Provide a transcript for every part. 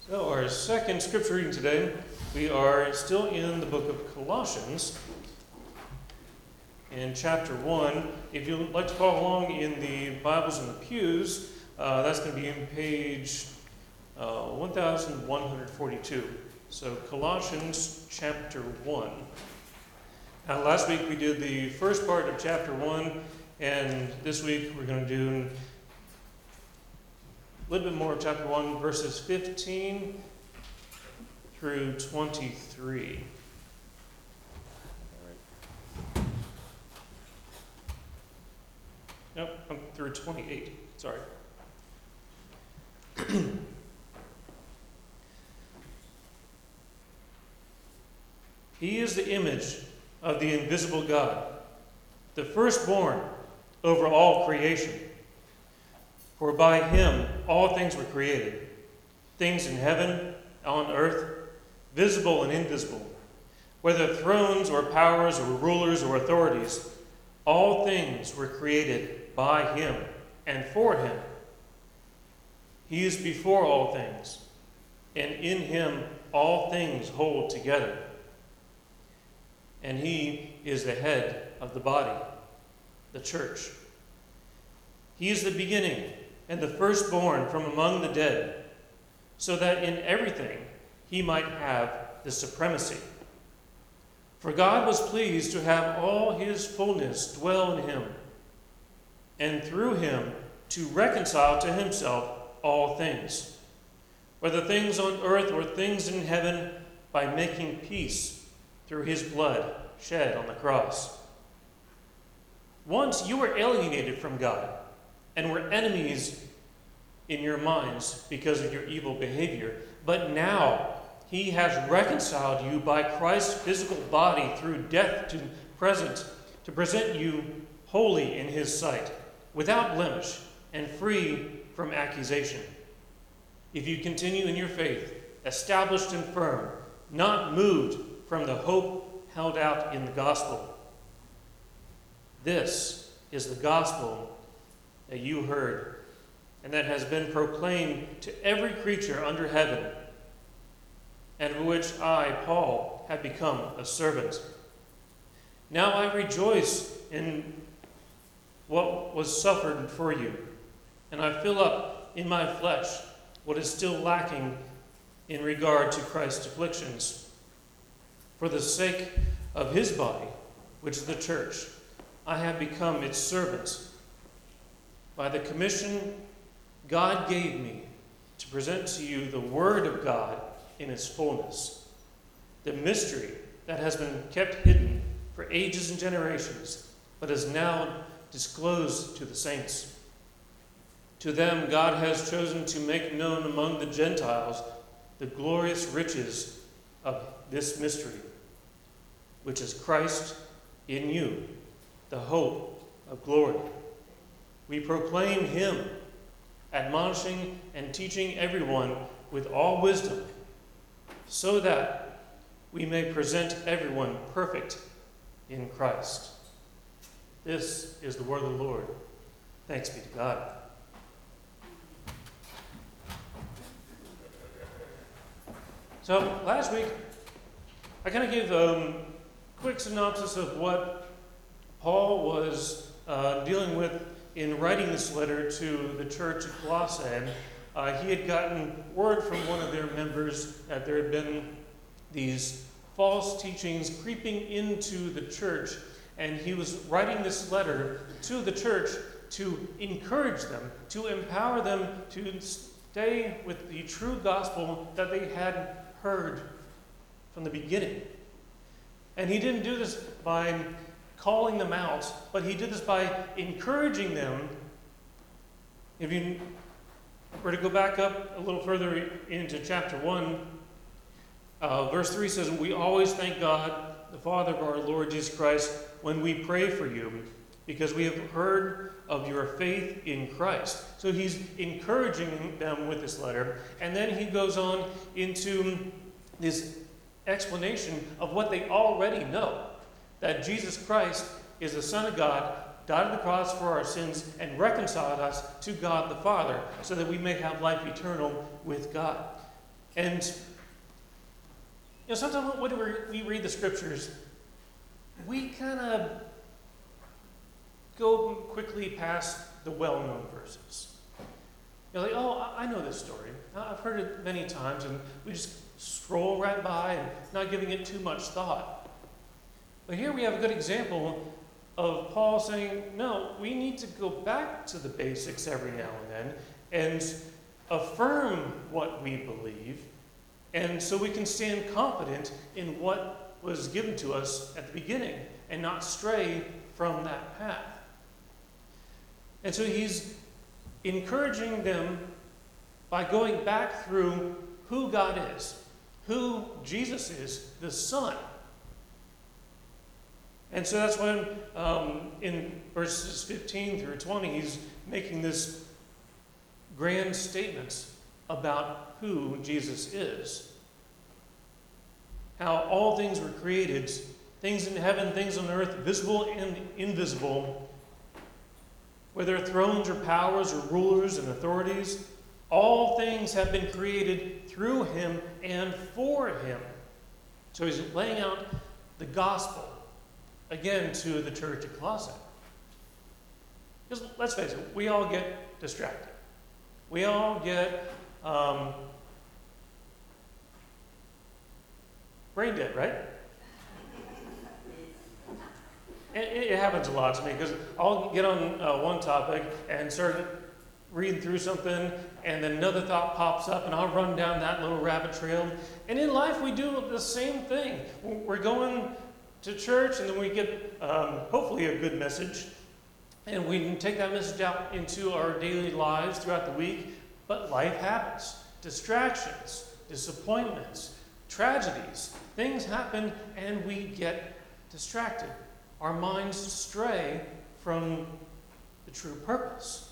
Well, our second scripture reading today, we are still in the book of Colossians, in chapter 1. If you'd like to follow along in the Bibles in the pews, that's going to be in page 1142. So Colossians chapter 1. Now, last week we did the first part of chapter 1, and this week we're going to do a little bit more of chapter 1, verses 15 through 23. All right. Nope, through 28. Sorry. He is the image of the invisible God, the firstborn over all creation. For by him all things were created, things in heaven, on earth, visible and invisible, whether thrones or powers or rulers or authorities, all things were created by him and for him. He is before all things, and in him all things hold together. And he is the head of the body, the church. He is the beginning and the firstborn from among the dead, so that in everything he might have the supremacy. For God was pleased to have all his fullness dwell in him, and through him to reconcile to himself all things, whether things on earth or things in heaven, by making peace through his blood shed on the cross. Once you were alienated from God and were enemies in your minds because of your evil behavior, but now he has reconciled you by Christ's physical body through death to present you holy in his sight, without blemish and free from accusation. If you continue in your faith, established and firm, not moved from the hope held out in the gospel. This is the gospel that you heard, and that has been proclaimed to every creature under heaven, and of which I, Paul, have become a servant. Now I rejoice in what was suffered for you, and I fill up in my flesh what is still lacking in regard to Christ's afflictions. For the sake of his body, which is the church, I have become its servant. By the commission God gave me to present to you the Word of God in its fullness, the mystery that has been kept hidden for ages and generations, but is now disclosed to the saints. To them God has chosen to make known among the Gentiles the glorious riches of this mystery, which is Christ in you, the hope of glory. We proclaim him, admonishing and teaching everyone with all wisdom, so that we may present everyone perfect in Christ. This is the word of the Lord. Thanks be to God. So last week, I kind of gave a quick synopsis of what Paul was dealing with in writing this letter to the church at Colossae. He had gotten word from one of their members that there had been these false teachings creeping into the church, and he was writing this letter to the church to encourage them, to empower them to stay with the true gospel that they had heard from the beginning. And he didn't do this by calling them out, but he did this by encouraging them. If you were to go back up a little further into chapter 1, verse 3 says, "We always thank God, the Father of our Lord Jesus Christ, when we pray for you, because we have heard of your faith in Christ." So he's encouraging them with this letter. And then he goes on into this explanation of what they already know, that Jesus Christ is the Son of God, died on the cross for our sins, and reconciled us to God the Father, so that we may have life eternal with God. And sometimes when we read the scriptures, we kind of go quickly past the well-known verses. You're like, oh, I know this story. I've heard it many times, and we just scroll right by and not giving it too much thought. But here we have a good example of Paul saying, no, we need to go back to the basics every now and then and affirm what we believe, and so we can stand confident in what was given to us at the beginning and not stray from that path. And so he's encouraging them by going back through who God is, who Jesus is, the Son. And so that's when in verses 15 through 20, he's making this grand statements about who Jesus is. How all things were created, things in heaven, things on earth, visible and invisible, whether thrones or powers or rulers and authorities, all things have been created through him and for him. So he's laying out the gospel, again, to the church at Colossae. Because let's face it, we all get distracted. We all get brain dead, right? It happens a lot to me because I'll get on one topic and start reading through something, and then another thought pops up, and I'll run down that little rabbit trail. And in life, we do the same thing. We're going to church, and then we get hopefully a good message, and we can take that message out into our daily lives throughout the week. But life happens. Distractions, disappointments, tragedies. Things happen, and we get distracted. Our minds stray from the true purpose.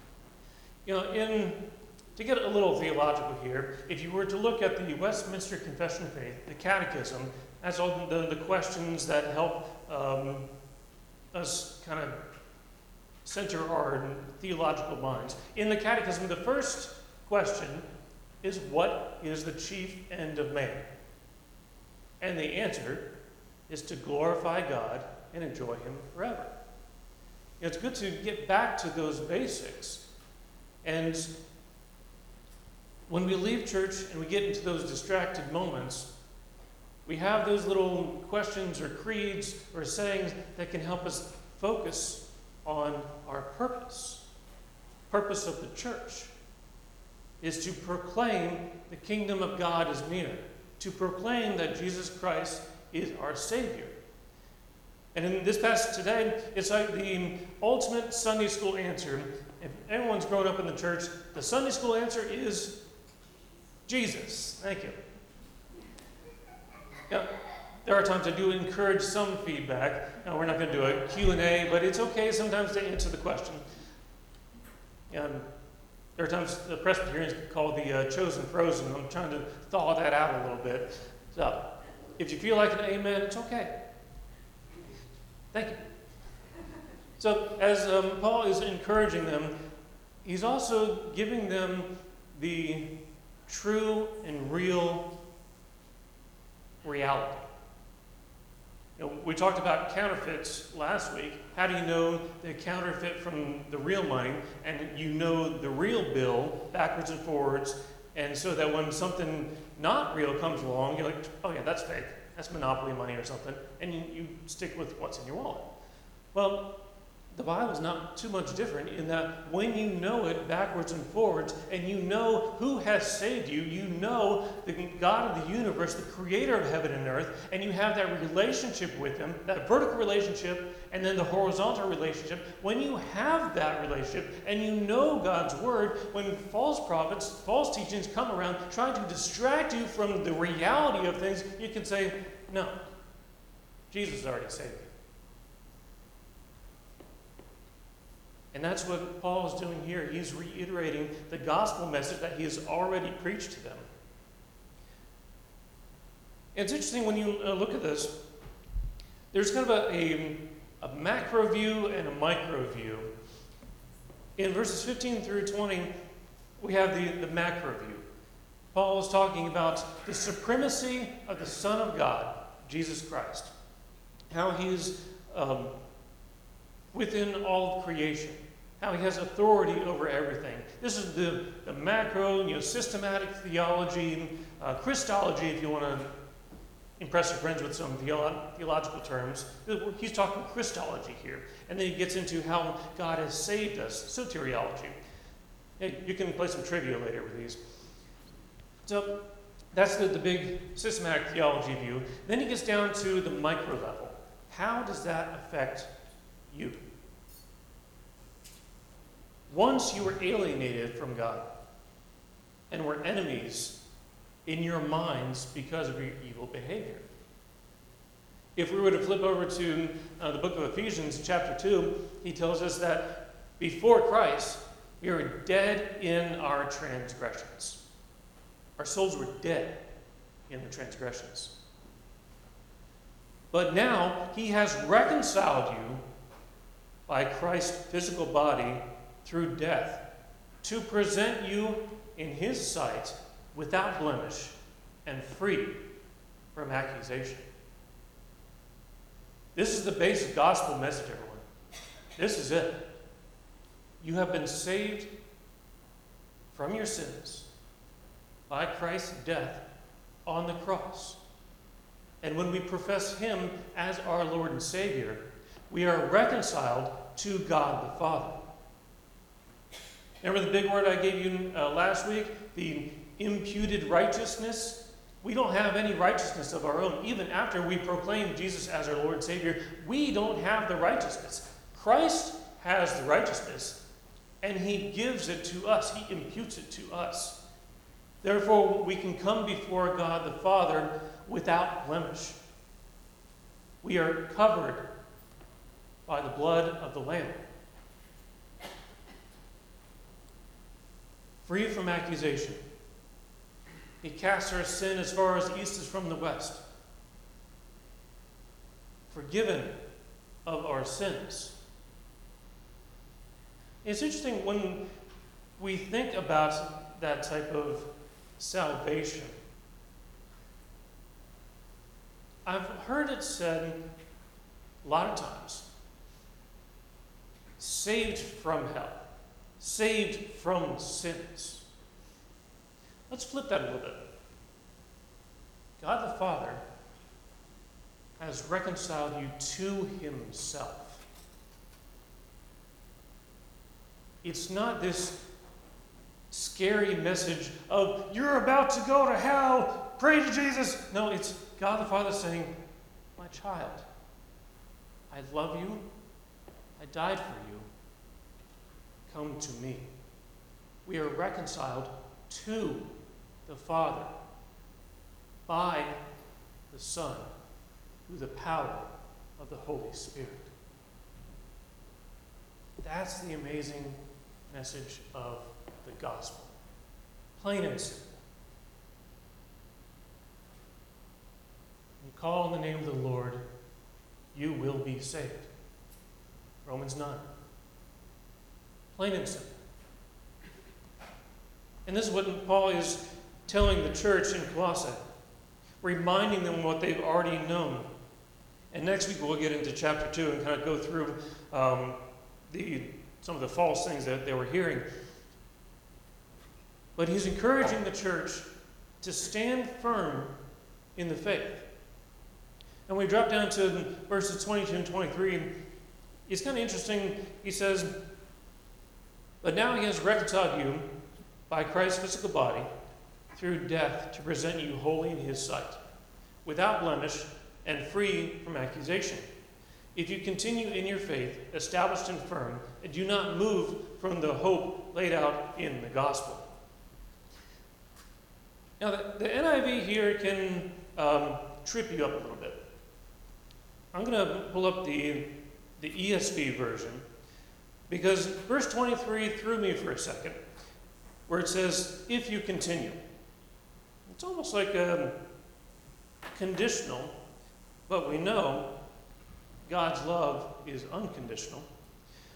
To get a little theological here, if you were to look at the Westminster Confession of Faith, the Catechism, that's all the questions that help us kind of center our theological minds. In the Catechism, the first question is, what is the chief end of man? And the answer is to glorify God and enjoy him forever. It's good to get back to those basics. And when we leave church and we get into those distracted moments, we have those little questions or creeds or sayings that can help us focus on our purpose. Purpose of the church is to proclaim the kingdom of God is near, to proclaim that Jesus Christ is our Savior. And in this passage today, it's like the ultimate Sunday school answer. If anyone's grown up in the church, the Sunday school answer is Jesus. Thank you. Now, there are times I do encourage some feedback. Now, we're not going to do a Q&A, but it's okay sometimes to answer the question. There are times the Presbyterians call the chosen frozen. I'm trying to thaw that out a little bit. So, if you feel like an amen, it's okay. Thank you. So, as Paul is encouraging them, he's also giving them the true and real reality. We talked about counterfeits last week. How do you know the counterfeit from the real money? And you know the real bill backwards and forwards. And so that when something not real comes along, you're like, oh yeah, that's fake. That's monopoly money or something. And you stick with what's in your wallet. Well, the Bible is not too much different in that when you know it backwards and forwards, and you know who has saved you, you know the God of the universe, the creator of heaven and earth, and you have that relationship with him, that vertical relationship, and then the horizontal relationship. When you have that relationship, and you know God's word, when false prophets, false teachings come around trying to distract you from the reality of things, you can say, no, Jesus already saved you. And that's what Paul is doing here. He's reiterating the gospel message that he has already preached to them. And it's interesting when you look at this, there's kind of a macro view and a micro view. In verses 15 through 20, we have the macro view. Paul is talking about the supremacy of the Son of God, Jesus Christ. How he is within all of creation. How he has authority over everything. This is the macro, systematic theology, Christology, if you want to impress your friends with some theological terms. He's talking Christology here. And then he gets into how God has saved us, soteriology. You can play some trivia later with these. So that's the big systematic theology view. Then he gets down to the micro level. How does that affect you? Once you were alienated from God and were enemies in your minds because of your evil behavior. If we were to flip over to the book of Ephesians, chapter 2, he tells us that before Christ, we were dead in our transgressions. Our souls were dead in the transgressions. But now, he has reconciled you by Christ's physical body through death to present you in his sight without blemish and free from accusation. This is the basic gospel message, everyone. This is it. You have been saved from your sins by Christ's death on the cross. And when we profess him as our Lord and Savior, we are reconciled to God the Father. Remember the big word I gave you last week? The imputed righteousness? We don't have any righteousness of our own. Even after we proclaim Jesus as our Lord and Savior, we don't have the righteousness. Christ has the righteousness, and he gives it to us. He imputes it to us. Therefore, we can come before God the Father without blemish. We are covered by the blood of the Lamb. Free from accusation. He casts our sin as far as the east is from the west. Forgiven of our sins. It's interesting when we think about that type of salvation. I've heard it said a lot of times, saved from hell, saved from sins. Let's flip that a little bit. God the Father has reconciled you to himself. It's not this scary message of, you're about to go to hell, pray to Jesus. No, it's God the Father saying, my child, I love you, I died for you, come to me. We are reconciled to the Father by the Son through the power of the Holy Spirit. That's the amazing message of the gospel. Plain and simple. You call on the name of the Lord, you will be saved. Romans 9. Plain and simple. And this is what Paul is telling the church in Colossae, reminding them what they've already known. And next week we'll get into chapter 2 and kind of go through some of the false things that they were hearing. But he's encouraging the church to stand firm in the faith. And we drop down to verses 22 and 23. It's kind of interesting. He says, but now he has reconciled you by Christ's physical body through death to present you holy in his sight, without blemish and free from accusation. If you continue in your faith, established and firm, and do not move from the hope laid out in the gospel. Now, the NIV here can trip you up a little bit. I'm going to pull up the ESV version, because verse 23 threw me for a second, where it says, if you continue. It's almost like conditional, but we know God's love is unconditional.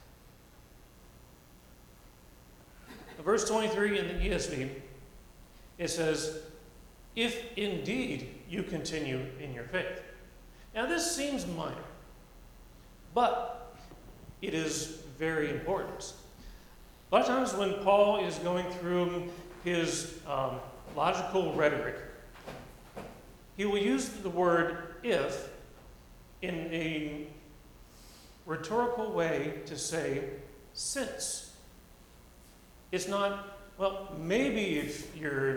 Verse 23 in the ESV, It says, if indeed you continue in your faith. Now this seems minor, but it is very important. A lot of times when Paul is going through his logical rhetoric, he will use the word if in a rhetorical way to say since. It's not, well, maybe if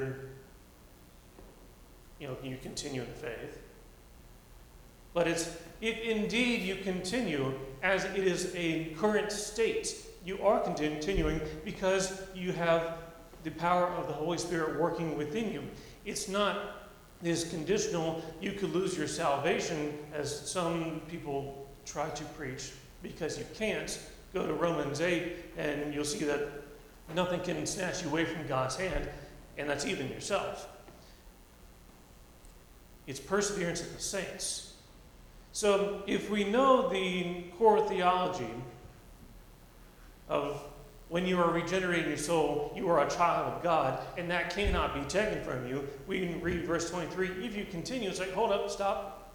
you continue in faith, but it's if indeed you continue, as it is a current state. You are continuing because you have the power of the Holy Spirit working within you. It's not this conditional, you could lose your salvation, as some people try to preach, because you can't. Go to Romans 8 and you'll see that nothing can snatch you away from God's hand, and that's even yourself. It's perseverance of the saints. So if we know the core theology of when you are regenerating your soul, you are a child of God, and that cannot be taken from you, we can read verse 23. If you continue, it's like, hold up, stop.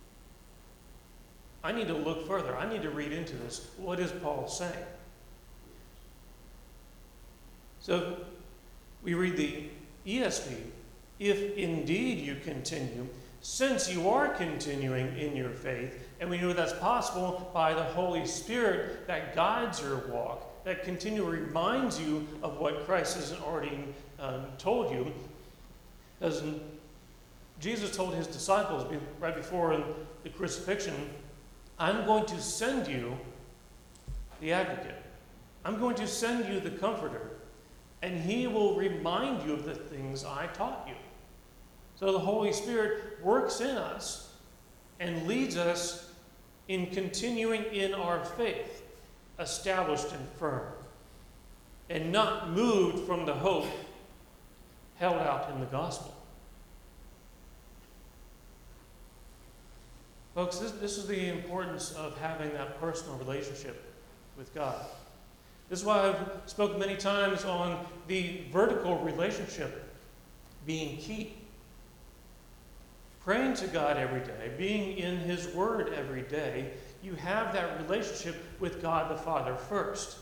I need to look further. I need to read into this. What is Paul saying? So we read the ESV. If indeed you continue, since you are continuing in your faith, and we know that's possible by the Holy Spirit that guides your walk, that continually reminds you of what Christ has already told you. As Jesus told his disciples right before the crucifixion, I'm going to send you the advocate. I'm going to send you the comforter, and he will remind you of the things I taught you. So the Holy Spirit works in us and leads us in continuing in our faith, established and firm, and not moved from the hope held out in the gospel. Folks, this is the importance of having that personal relationship with God. This is why I've spoken many times on the vertical relationship being key. Praying to God every day, being in His Word every day, you have that relationship with God the Father first.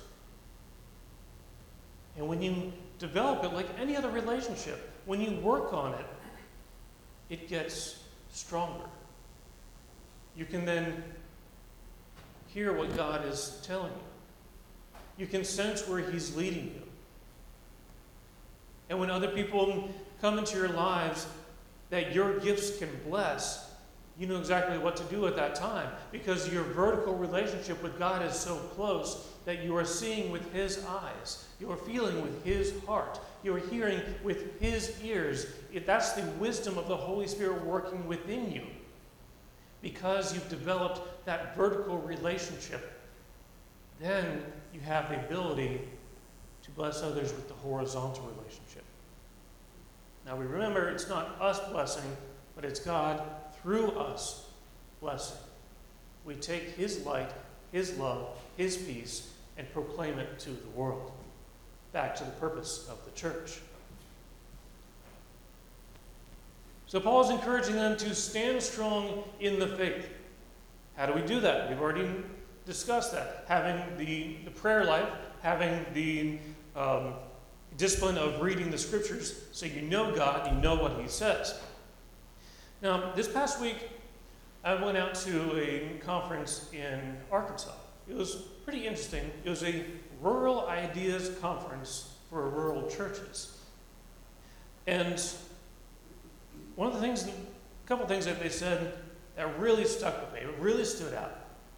And when you develop it like any other relationship, when you work on it, it gets stronger. You can then hear what God is telling you. You can sense where He's leading you. And when other people come into your lives that your gifts can bless, you know exactly what to do at that time, because your vertical relationship with God is so close that you are seeing with His eyes, you are feeling with His heart, you are hearing with His ears. That's the wisdom of the Holy Spirit working within you, because you've developed that vertical relationship. Then you have the ability to bless others with the horizontal relationship. Now we remember, it's not us blessing, but it's God through us blessing. We take His light, His love, His peace, and proclaim it to the world. Back to the purpose of the church. So Paul's encouraging them to stand strong in the faith. How do we do that? We've already discussed that. Having the prayer life, having the discipline of reading the scriptures so you know God, you know what He says. Now, this past week, I went out to a conference in Arkansas. It was pretty interesting. It was a Rural Ideas Conference for rural churches. And one of the things, a couple things that they said that really stuck with me, it really stood out.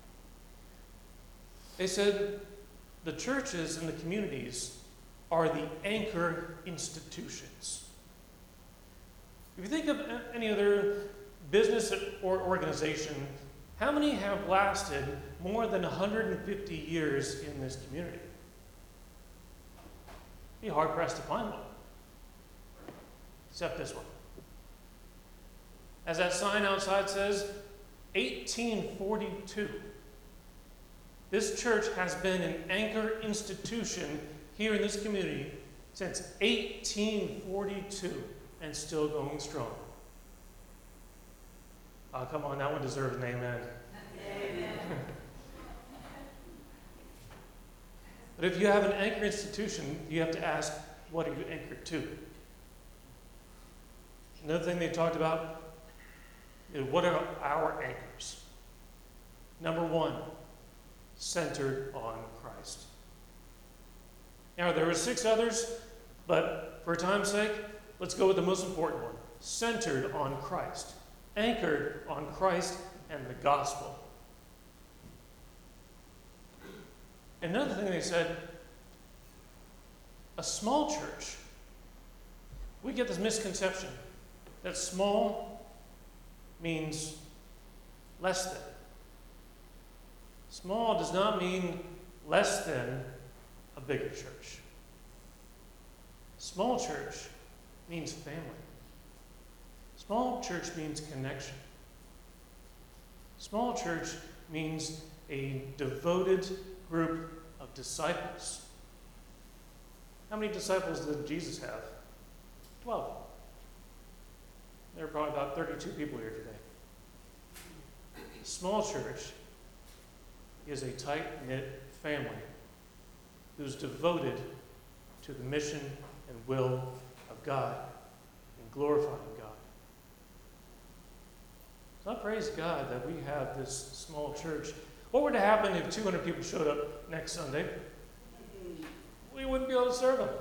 They said the churches and the communities are the anchor institutions. If you think of any other business or organization, how many have lasted more than 150 years in this community? Be hard-pressed to find one, except this one. As that sign outside says, 1842. This church has been an anchor institution here in this community since 1842. and still going strong. Oh, come on, that one deserves an amen. Amen. But if you have an anchor institution, you have to ask, what are you anchored to? Another thing they talked about is, what are our anchors? Number one, centered on Christ. Now, there were 6 others, but for time's sake, let's go with the most important one. Centered on Christ. Anchored on Christ and the gospel. Another thing they said, a small church. We get this misconception that small means less than. Small does not mean less than a bigger church. Small church means family. Small church means connection. Small church means a devoted group of disciples. How many disciples did Jesus have? 12. There are probably about 32 people here today. Small church is a tight-knit family who's devoted to the mission and will of God and glorifying God. So I praise God that we have this small church. What would happen if 200 people showed up next Sunday? We wouldn't be able to serve them.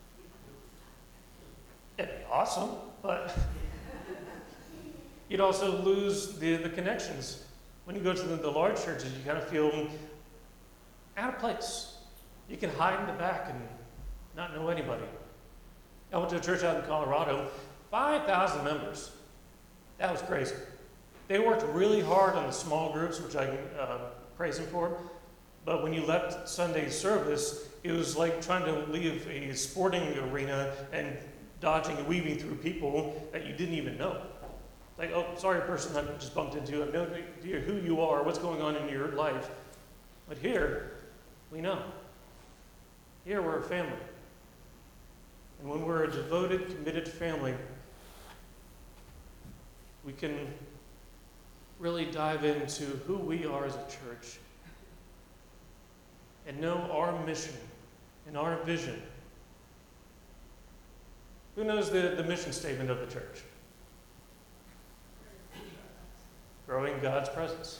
It'd be awesome, but you'd also lose the connections. When you go to the large churches, you kind of feel out of place. You can hide in the back and not know anybody. I went to a church out in Colorado, 5,000 members. That was crazy. They worked really hard on the small groups, which I can praise them for. But when you left Sunday's service, it was like trying to leave a sporting arena and dodging and weaving through people that you didn't even know. Like, oh, sorry, person I just bumped into. I have no idea who you are, what's going on in your life. But here, we know. Here, we're a family. And when we're a devoted, committed family, we can really dive into who we are as a church and know our mission and our vision. Who knows the mission statement of the church? Growing God's presence.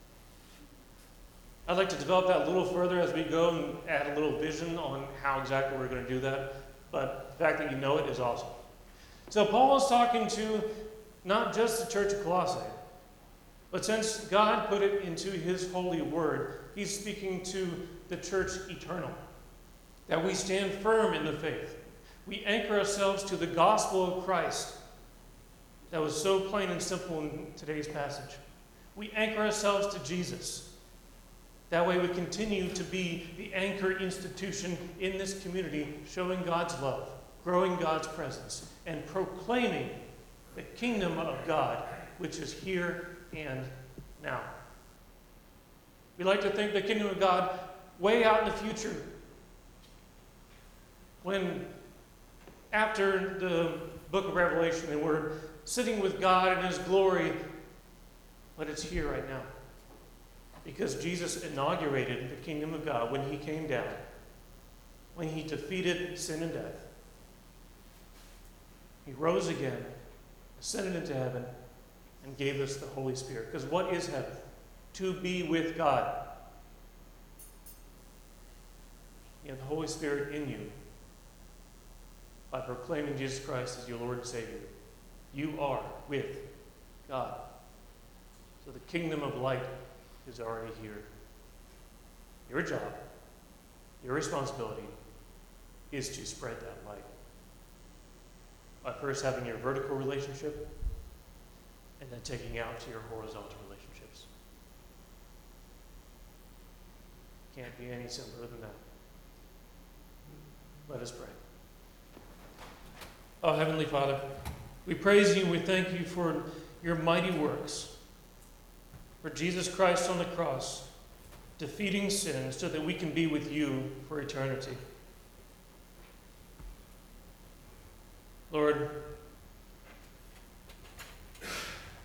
I'd like to develop that a little further as we go and add a little vision on how exactly we're going to do that. But the fact that you know it is awesome. So Paul is talking to not just the church of Colossae, but since God put it into his holy word, he's speaking to the church eternal. That we stand firm in the faith. We anchor ourselves to the gospel of Christ. That was so plain and simple in today's passage. We anchor ourselves to Jesus. That way we continue to be the anchor institution in this community, showing God's love, growing God's presence, and proclaiming the kingdom of God, which is here and now. We like to think the kingdom of God way out in the future, when after the book of Revelation and we're sitting with God in his glory, but it's here right now. Because Jesus inaugurated the kingdom of God when he came down, when he defeated sin and death. He rose again, ascended into heaven, and gave us the Holy Spirit. Because what is heaven? To be with God. You have the Holy Spirit in you. By proclaiming Jesus Christ as your Lord and Savior, you are with God. So the kingdom of light is already here. Your job, your responsibility is to spread that light. By first having your vertical relationship and then taking out to your horizontal relationships. Can't be any simpler than that. Let us pray. Oh, Heavenly Father, we praise you, we thank you for your mighty works, for Jesus Christ on the cross, defeating sin so that we can be with you for eternity. Lord,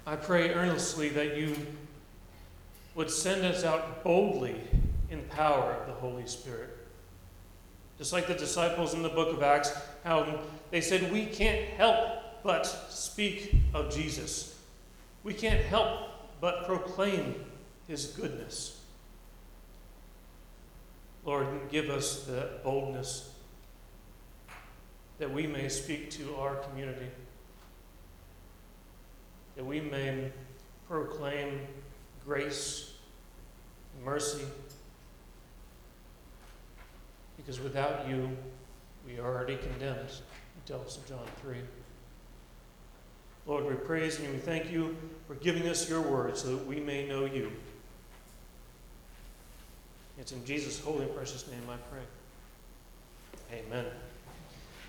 I pray earnestly that you would send us out boldly in power of the Holy Spirit. Just like the disciples in the book of Acts, how they said, we can't help but speak of Jesus. We can't help but proclaim his goodness. Lord, give us the boldness that we may speak to our community, that we may proclaim grace and mercy, because without you, we are already condemned, he tells us in John 3. Lord, we praise you and we thank you for giving us your word so that we may know you. It's in Jesus' holy and precious name I pray. Amen.